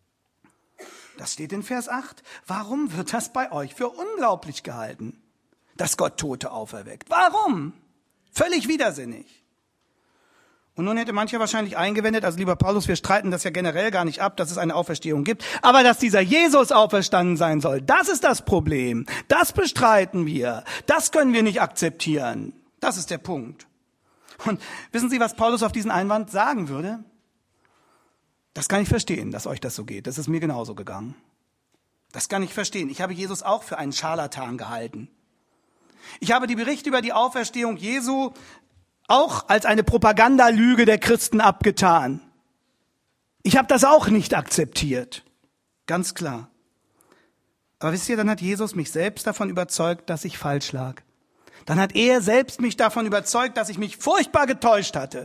Das steht in Vers 8. Warum wird das bei euch für unglaublich gehalten, dass Gott Tote auferweckt? Warum? Völlig widersinnig. Und nun hätte mancher wahrscheinlich eingewendet, also lieber Paulus, wir streiten das ja generell gar nicht ab, dass es eine Auferstehung gibt, aber dass dieser Jesus auferstanden sein soll, das ist das Problem. Das bestreiten wir. Das können wir nicht akzeptieren. Das ist der Punkt. Und wissen Sie, was Paulus auf diesen Einwand sagen würde? Das kann ich verstehen, dass euch das so geht. Das ist mir genauso gegangen. Das kann ich verstehen. Ich habe Jesus auch für einen Scharlatan gehalten. Ich habe die Berichte über die Auferstehung Jesu auch als eine Propagandalüge der Christen abgetan. Ich habe das auch nicht akzeptiert. Ganz klar. Aber wisst ihr, dann hat Jesus mich selbst davon überzeugt, dass ich falsch lag. Dann hat er selbst mich davon überzeugt, dass ich mich furchtbar getäuscht hatte.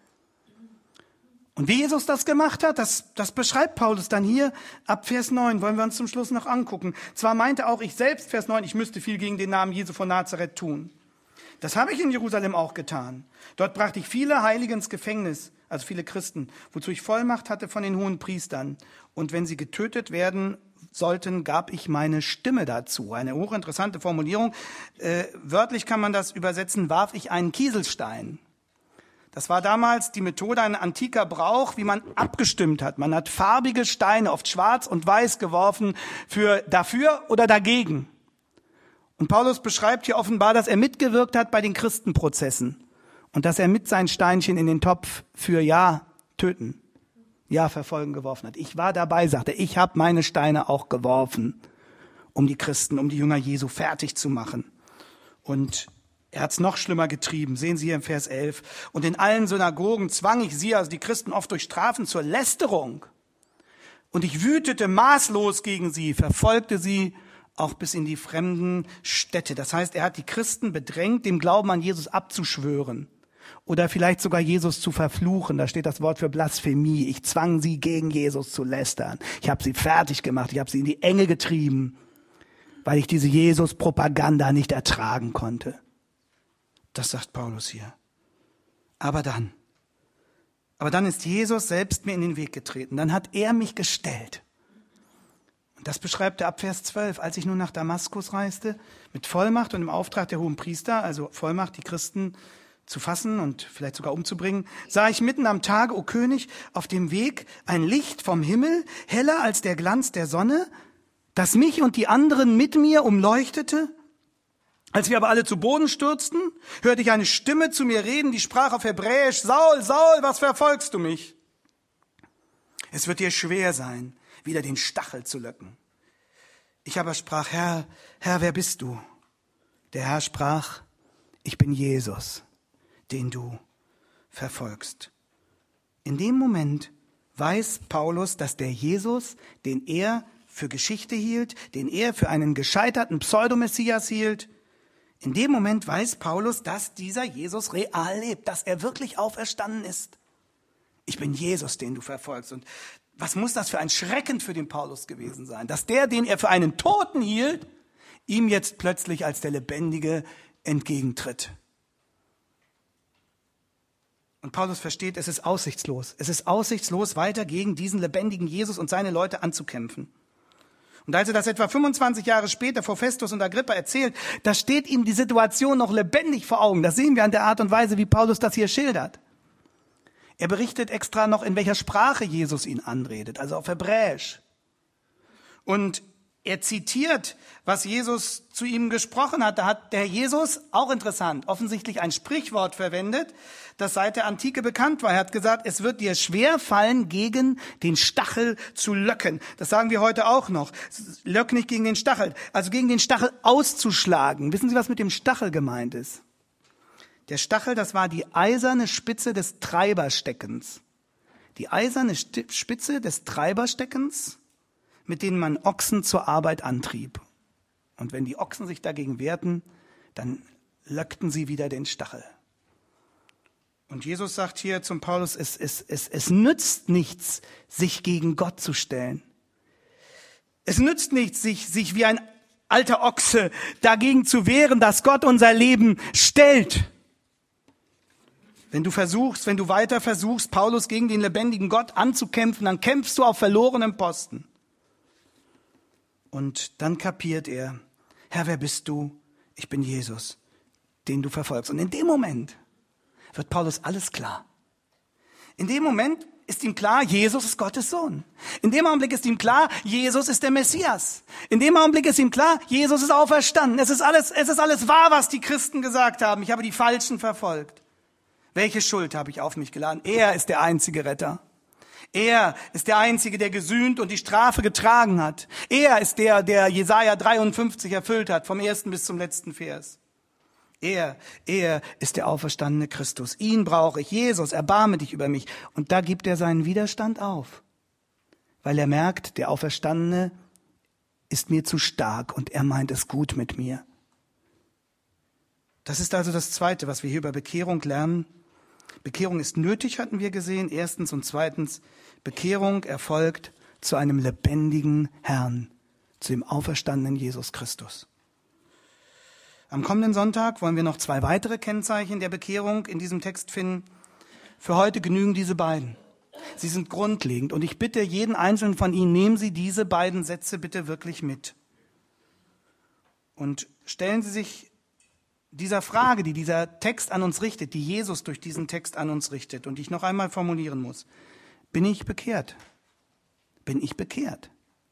Und wie Jesus das gemacht hat, das beschreibt Paulus dann hier ab Vers 9, wollen wir uns zum Schluss noch angucken. Zwar meinte auch ich selbst, Vers 9, ich müsste viel gegen den Namen Jesu von Nazareth tun. Das habe ich in Jerusalem auch getan. Dort brachte ich viele Heilige ins Gefängnis, also viele Christen, wozu ich Vollmacht hatte von den hohen Priestern. Und wenn sie getötet werden sollten, gab ich meine Stimme dazu. Eine hochinteressante Formulierung. Wörtlich kann man das übersetzen, warf ich einen Kieselstein. Das war damals die Methode, ein antiker Brauch, wie man abgestimmt hat. Man hat farbige Steine, oft schwarz und weiß, geworfen für dafür oder dagegen. Und Paulus beschreibt hier offenbar, dass er mitgewirkt hat bei den Christenprozessen und dass er mit seinen Steinchen in den Topf für Ja töten, Ja verfolgen geworfen hat. Ich war dabei, sagt er, ich habe meine Steine auch geworfen, um die Christen, um die Jünger Jesu fertig zu machen. Und er hat es noch schlimmer getrieben, sehen Sie hier im Vers 11. Und in allen Synagogen zwang ich sie, also die Christen, oft durch Strafen zur Lästerung. Und ich wütete maßlos gegen sie, verfolgte sie auch bis in die fremden Städte. Das heißt, er hat die Christen bedrängt, dem Glauben an Jesus abzuschwören oder vielleicht sogar Jesus zu verfluchen. Da steht das Wort für Blasphemie. Ich zwang sie, gegen Jesus zu lästern. Ich habe sie fertig gemacht, ich habe sie in die Enge getrieben, weil ich diese Jesus-Propaganda nicht ertragen konnte. Das sagt Paulus hier. Aber dann ist Jesus selbst mir in den Weg getreten. Dann hat er mich gestellt. Das beschreibt er ab Vers 12. Als ich nun nach Damaskus reiste, mit Vollmacht und im Auftrag der hohen Priester, also Vollmacht, die Christen zu fassen und vielleicht sogar umzubringen, sah ich mitten am Tage, o König, auf dem Weg ein Licht vom Himmel, heller als der Glanz der Sonne, das mich und die anderen mit mir umleuchtete. Als wir aber alle zu Boden stürzten, hörte ich eine Stimme zu mir reden, die sprach auf Hebräisch, Saul, Saul, was verfolgst du mich? Es wird dir schwer sein, wieder den Stachel zu löcken. Ich aber sprach, Herr, wer bist du? Der Herr sprach, ich bin Jesus, den du verfolgst. In dem Moment weiß Paulus, dass der Jesus, den er für Geschichte hielt, den er für einen gescheiterten Pseudomessias hielt, in dem Moment weiß Paulus, dass dieser Jesus real lebt, dass er wirklich auferstanden ist. Ich bin Jesus, den du verfolgst. Und Was muss das für ein Schrecken für den Paulus gewesen sein, dass der, den er für einen Toten hielt, ihm jetzt plötzlich als der Lebendige entgegentritt. Und Paulus versteht, es ist aussichtslos. Es ist aussichtslos, weiter gegen diesen lebendigen Jesus und seine Leute anzukämpfen. Und als er das etwa 25 Jahre später vor Festus und Agrippa erzählt, da steht ihm die Situation noch lebendig vor Augen. Das sehen wir an der Art und Weise, wie Paulus das hier schildert. Er berichtet extra noch, in welcher Sprache Jesus ihn anredet, also auf Hebräisch. Und er zitiert, was Jesus zu ihm gesprochen hat. Da hat der Herr Jesus, auch interessant, offensichtlich ein Sprichwort verwendet, das seit der Antike bekannt war. Er hat gesagt, es wird dir schwer fallen, gegen den Stachel zu löcken. Das sagen wir heute auch noch. Löck nicht gegen den Stachel, also gegen den Stachel auszuschlagen. Wissen Sie, was mit dem Stachel gemeint ist? Der Stachel, das war die eiserne Spitze des Treibersteckens. Die eiserne Spitze des Treibersteckens, mit denen man Ochsen zur Arbeit antrieb. Und wenn die Ochsen sich dagegen wehrten, dann löckten sie wieder den Stachel. Und Jesus sagt hier zum Paulus, es nützt nichts, sich gegen Gott zu stellen. Es nützt nichts, sich wie ein alter Ochse dagegen zu wehren, dass Gott unser Leben stellt. Wenn du weiter versuchst, Paulus gegen den lebendigen Gott anzukämpfen, dann kämpfst du auf verlorenem Posten. Und dann kapiert er, Herr, wer bist du? Ich bin Jesus, den du verfolgst. Und in dem Moment wird Paulus alles klar. In dem Moment ist ihm klar, Jesus ist Gottes Sohn. In dem Augenblick ist ihm klar, Jesus ist der Messias. In dem Augenblick ist ihm klar, Jesus ist auferstanden. Es ist alles wahr, was die Christen gesagt haben. Ich habe die Falschen verfolgt. Welche Schuld habe ich auf mich geladen? Er ist der einzige Retter. Er ist der Einzige, der gesühnt und die Strafe getragen hat. Er ist der Jesaja 53 erfüllt hat, vom ersten bis zum letzten Vers. Er ist der auferstandene Christus. Ihn brauche ich. Jesus, erbarme dich über mich. Und da gibt er seinen Widerstand auf, weil er merkt, der Auferstandene ist mir zu stark und er meint es gut mit mir. Das ist also das Zweite, was wir hier über Bekehrung lernen. Bekehrung ist nötig, hatten wir gesehen, erstens. Und zweitens, Bekehrung erfolgt zu einem lebendigen Herrn, zu dem auferstandenen Jesus Christus. Am kommenden Sonntag wollen wir noch 2 weitere Kennzeichen der Bekehrung in diesem Text finden. Für heute genügen diese beiden. Sie sind grundlegend und ich bitte jeden Einzelnen von Ihnen, nehmen Sie diese beiden Sätze bitte wirklich mit. Und stellen Sie sich dieser Frage, die dieser Text an uns richtet, die Jesus durch diesen Text an uns richtet und die ich noch einmal formulieren muss. Bin ich bekehrt? Bin ich bekehrt?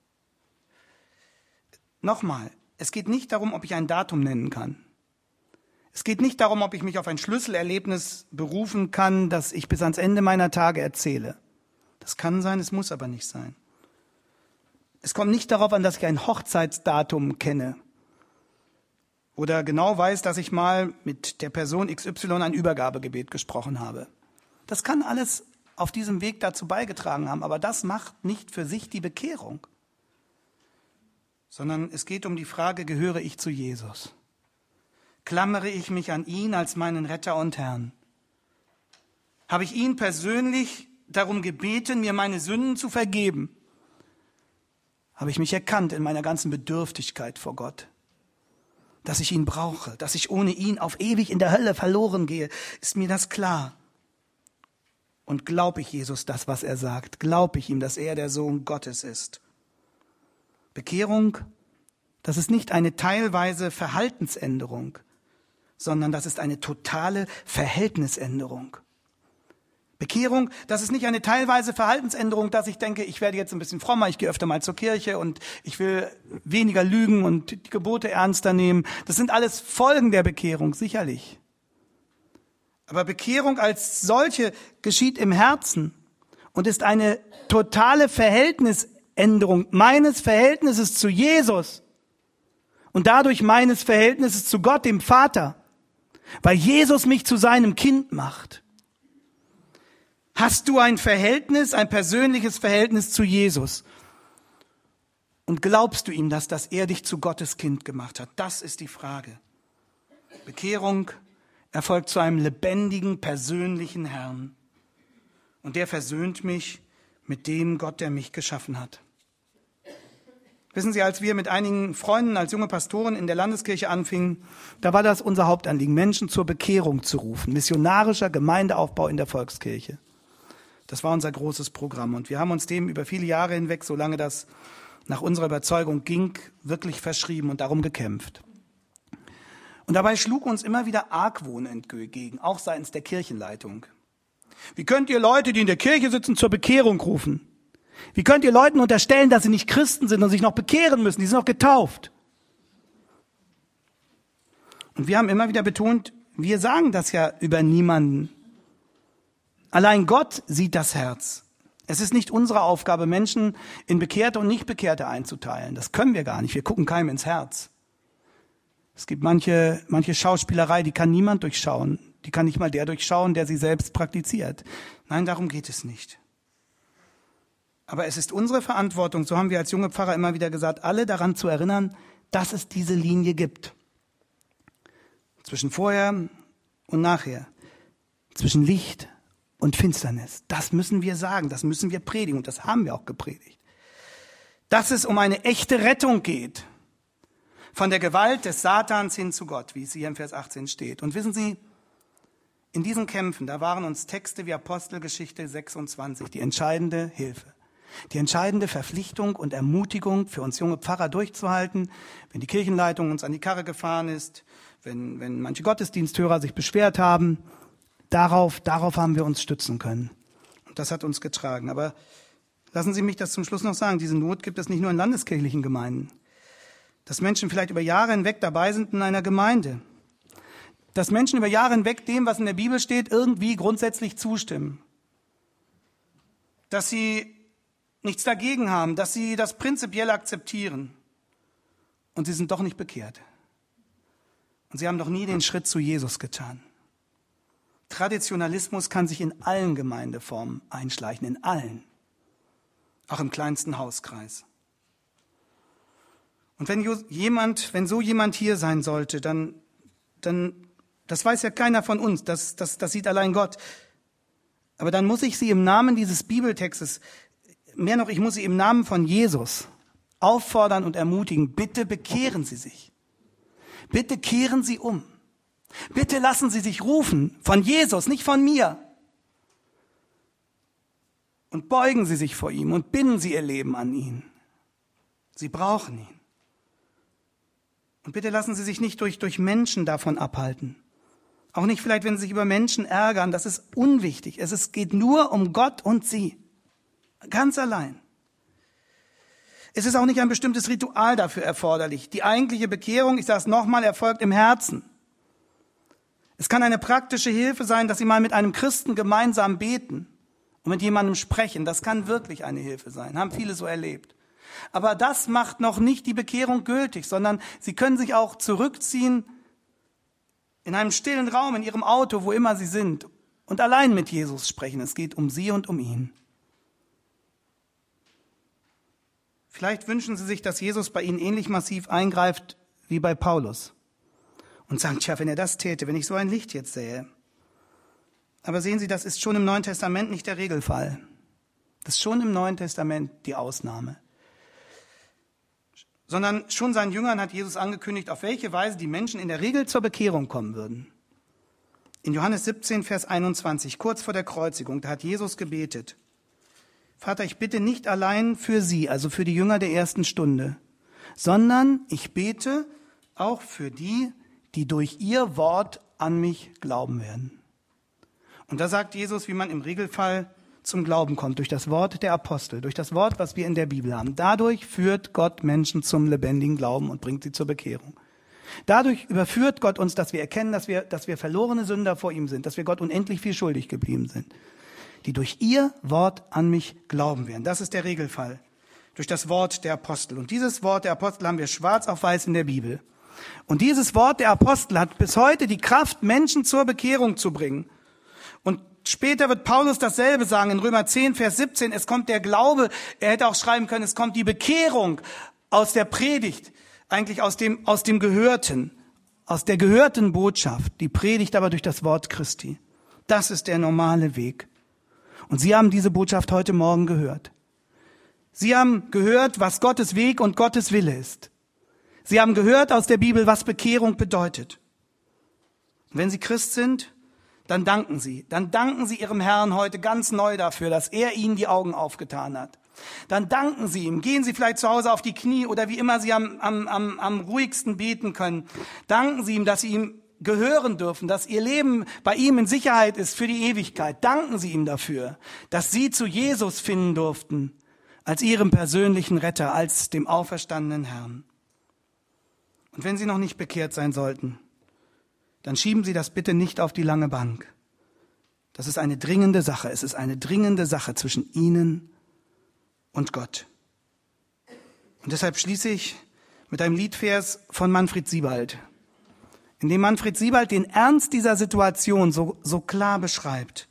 Nochmal, es geht nicht darum, ob ich ein Datum nennen kann. Es geht nicht darum, ob ich mich auf ein Schlüsselerlebnis berufen kann, das ich bis ans Ende meiner Tage erzähle. Das kann sein, es muss aber nicht sein. Es kommt nicht darauf an, dass ich ein Hochzeitsdatum kenne oder genau weiß, dass ich mal mit der Person XY ein Übergabegebet gesprochen habe. Das kann alles auf diesem Weg dazu beigetragen haben, aber das macht nicht für sich die Bekehrung. Sondern es geht um die Frage, gehöre ich zu Jesus? Klammere ich mich an ihn als meinen Retter und Herrn? Habe ich ihn persönlich darum gebeten, mir meine Sünden zu vergeben? Habe ich mich erkannt in meiner ganzen Bedürftigkeit vor Gott? Dass ich ihn brauche, dass ich ohne ihn auf ewig in der Hölle verloren gehe, ist mir das klar. Und glaube ich Jesus das, was er sagt? Glaube ich ihm, dass er der Sohn Gottes ist? Bekehrung, das ist nicht eine teilweise Verhaltensänderung, sondern das ist eine totale Verhältnisänderung. Bekehrung, das ist nicht eine teilweise Verhaltensänderung, dass ich denke, ich werde jetzt ein bisschen frommer, ich gehe öfter mal zur Kirche und ich will weniger lügen und die Gebote ernster nehmen. Das sind alles Folgen der Bekehrung, sicherlich. Aber Bekehrung als solche geschieht im Herzen und ist eine totale Verhältnisänderung meines Verhältnisses zu Jesus und dadurch meines Verhältnisses zu Gott, dem Vater, weil Jesus mich zu seinem Kind macht. Hast du ein Verhältnis, ein persönliches Verhältnis zu Jesus? Und glaubst du ihm, dass er dich zu Gottes Kind gemacht hat? Das ist die Frage. Bekehrung erfolgt zu einem lebendigen, persönlichen Herrn. Und der versöhnt mich mit dem Gott, der mich geschaffen hat. Wissen Sie, als wir mit einigen Freunden als junge Pastoren in der Landeskirche anfingen, da war das unser Hauptanliegen, Menschen zur Bekehrung zu rufen. Missionarischer Gemeindeaufbau in der Volkskirche. Das war unser großes Programm. Und wir haben uns dem über viele Jahre hinweg, solange das nach unserer Überzeugung ging, wirklich verschrieben und darum gekämpft. Und dabei schlug uns immer wieder Argwohn entgegen, auch seitens der Kirchenleitung. Wie könnt ihr Leute, die in der Kirche sitzen, zur Bekehrung rufen? Wie könnt ihr Leuten unterstellen, dass sie nicht Christen sind und sich noch bekehren müssen? Die sind noch getauft. Und wir haben immer wieder betont, wir sagen das ja über niemanden. Allein Gott sieht das Herz. Es ist nicht unsere Aufgabe, Menschen in Bekehrte und Nicht-Bekehrte einzuteilen. Das können wir gar nicht. Wir gucken keinem ins Herz. Es gibt manche Schauspielerei, die kann niemand durchschauen. Die kann nicht mal der durchschauen, der sie selbst praktiziert. Nein, darum geht es nicht. Aber es ist unsere Verantwortung, so haben wir als junge Pfarrer immer wieder gesagt, alle daran zu erinnern, dass es diese Linie gibt. Zwischen vorher und nachher. Zwischen Licht und Finsternis. Das müssen wir sagen, das müssen wir predigen und das haben wir auch gepredigt. Dass es um eine echte Rettung geht. Von der Gewalt des Satans hin zu Gott, wie es hier im Vers 18 steht. Und wissen Sie, in diesen Kämpfen, da waren uns Texte wie Apostelgeschichte 26 die entscheidende Hilfe. Die entscheidende Verpflichtung und Ermutigung für uns junge Pfarrer durchzuhalten, wenn die Kirchenleitung uns an die Karre gefahren ist, wenn manche Gottesdiensthörer sich beschwert haben, darauf haben wir uns stützen können. Und das hat uns getragen. Aber lassen Sie mich das zum Schluss noch sagen, diese Not gibt es nicht nur in landeskirchlichen Gemeinden. Dass Menschen vielleicht über Jahre hinweg dabei sind in einer Gemeinde. Dass Menschen über Jahre hinweg dem, was in der Bibel steht, irgendwie grundsätzlich zustimmen. Dass sie nichts dagegen haben, dass sie das prinzipiell akzeptieren. Und sie sind doch nicht bekehrt. Und sie haben doch nie den Schritt zu Jesus getan. Traditionalismus kann sich in allen Gemeindeformen einschleichen, in allen. Auch im kleinsten Hauskreis. Und wenn so jemand hier sein sollte, dann, das weiß ja keiner von uns, das sieht allein Gott. Aber dann muss ich Sie im Namen dieses Bibeltextes, mehr noch, ich muss Sie im Namen von Jesus auffordern und ermutigen, bitte bekehren Sie sich. Bitte kehren Sie um. Bitte lassen Sie sich rufen von Jesus, nicht von mir. Und beugen Sie sich vor ihm und binden Sie Ihr Leben an ihn. Sie brauchen ihn. Und bitte lassen Sie sich nicht durch Menschen davon abhalten. Auch nicht vielleicht, wenn Sie sich über Menschen ärgern, das ist unwichtig. Es geht nur um Gott und Sie. Ganz allein. Es ist auch nicht ein bestimmtes Ritual dafür erforderlich. Die eigentliche Bekehrung, ich sage es nochmal, erfolgt im Herzen. Es kann eine praktische Hilfe sein, dass Sie mal mit einem Christen gemeinsam beten und mit jemandem sprechen. Das kann wirklich eine Hilfe sein, haben viele so erlebt. Aber das macht noch nicht die Bekehrung gültig, sondern Sie können sich auch zurückziehen in einem stillen Raum, in Ihrem Auto, wo immer Sie sind, und allein mit Jesus sprechen. Es geht um Sie und um ihn. Vielleicht wünschen Sie sich, dass Jesus bei Ihnen ähnlich massiv eingreift wie bei Paulus und sagen, tja, wenn er das täte, wenn ich so ein Licht jetzt sähe. Aber sehen Sie, das ist schon im Neuen Testament nicht der Regelfall. Das ist schon im Neuen Testament die Ausnahme. Sondern schon seinen Jüngern hat Jesus angekündigt, auf welche Weise die Menschen in der Regel zur Bekehrung kommen würden. In Johannes 17, Vers 21, kurz vor der Kreuzigung, da hat Jesus gebetet: Vater, ich bitte nicht allein für sie, also für die Jünger der ersten Stunde, sondern ich bete auch für die, die durch ihr Wort an mich glauben werden. Und da sagt Jesus, wie man im Regelfall zum Glauben kommt, durch das Wort der Apostel, durch das Wort, was wir in der Bibel haben. Dadurch führt Gott Menschen zum lebendigen Glauben und bringt sie zur Bekehrung. Dadurch überführt Gott uns, dass wir erkennen, dass wir verlorene Sünder vor ihm sind, dass wir Gott unendlich viel schuldig geblieben sind, die durch ihr Wort an mich glauben werden. Das ist der Regelfall, durch das Wort der Apostel. Und dieses Wort der Apostel haben wir schwarz auf weiß in der Bibel. Und dieses Wort der Apostel hat bis heute die Kraft, Menschen zur Bekehrung zu bringen. Und später wird Paulus dasselbe sagen in Römer 10, Vers 17. Es kommt der Glaube, er hätte auch schreiben können, es kommt die Bekehrung aus der Predigt, eigentlich aus dem Gehörten, aus der gehörten Botschaft, die Predigt aber durch das Wort Christi. Das ist der normale Weg. Und Sie haben diese Botschaft heute Morgen gehört. Sie haben gehört, was Gottes Weg und Gottes Wille ist. Sie haben gehört aus der Bibel, was Bekehrung bedeutet. Und wenn Sie Christ sind, dann danken Sie. Dann danken Sie Ihrem Herrn heute ganz neu dafür, dass er Ihnen die Augen aufgetan hat. Dann danken Sie ihm. Gehen Sie vielleicht zu Hause auf die Knie oder wie immer Sie am ruhigsten beten können. Danken Sie ihm, dass Sie ihm gehören dürfen, dass Ihr Leben bei ihm in Sicherheit ist für die Ewigkeit. Danken Sie ihm dafür, dass Sie zu Jesus finden durften, als Ihrem persönlichen Retter, als dem auferstandenen Herrn. Und wenn Sie noch nicht bekehrt sein sollten, dann schieben Sie das bitte nicht auf die lange Bank. Das ist eine dringende Sache. Es ist eine dringende Sache zwischen Ihnen und Gott. Und deshalb schließe ich mit einem Liedvers von Manfred Siebald, in dem Manfred Siebald den Ernst dieser Situation so klar beschreibt.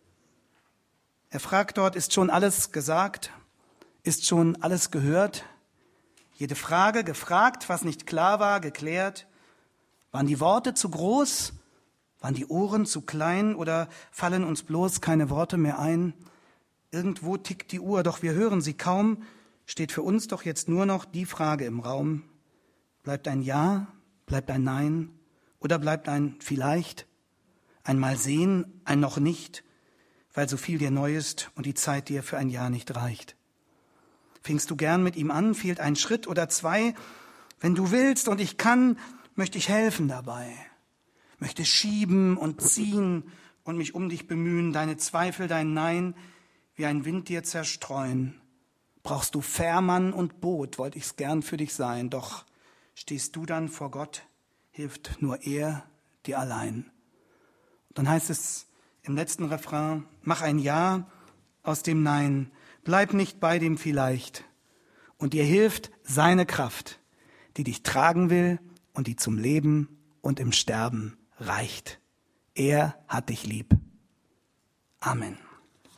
Er fragt dort, ist schon alles gesagt? Ist schon alles gehört? Jede Frage gefragt, was nicht klar war, geklärt. Waren die Worte zu groß? Waren die Ohren zu klein? Oder fallen uns bloß keine Worte mehr ein? Irgendwo tickt die Uhr, doch wir hören sie kaum. Steht für uns doch jetzt nur noch die Frage im Raum. Bleibt ein Ja? Bleibt ein Nein? Oder bleibt ein Vielleicht? Ein Mal sehen, ein Noch nicht? Weil so viel dir neu ist und die Zeit dir für ein Ja nicht reicht. Fingst du gern mit ihm an, fehlt ein Schritt oder zwei? Wenn du willst und ich kann, möchte ich helfen dabei. Möchte schieben und ziehen und mich um dich bemühen, deine Zweifel, dein Nein, wie ein Wind dir zerstreuen. Brauchst du Fährmann und Boot, wollte ich's gern für dich sein, doch stehst du dann vor Gott, hilft nur er dir allein. Und dann heißt es im letzten Refrain, mach ein Ja aus dem Nein, bleib nicht bei dem Vielleicht. Und dir hilft seine Kraft, die dich tragen will und die zum Leben und im Sterben reicht. Er hat dich lieb. Amen.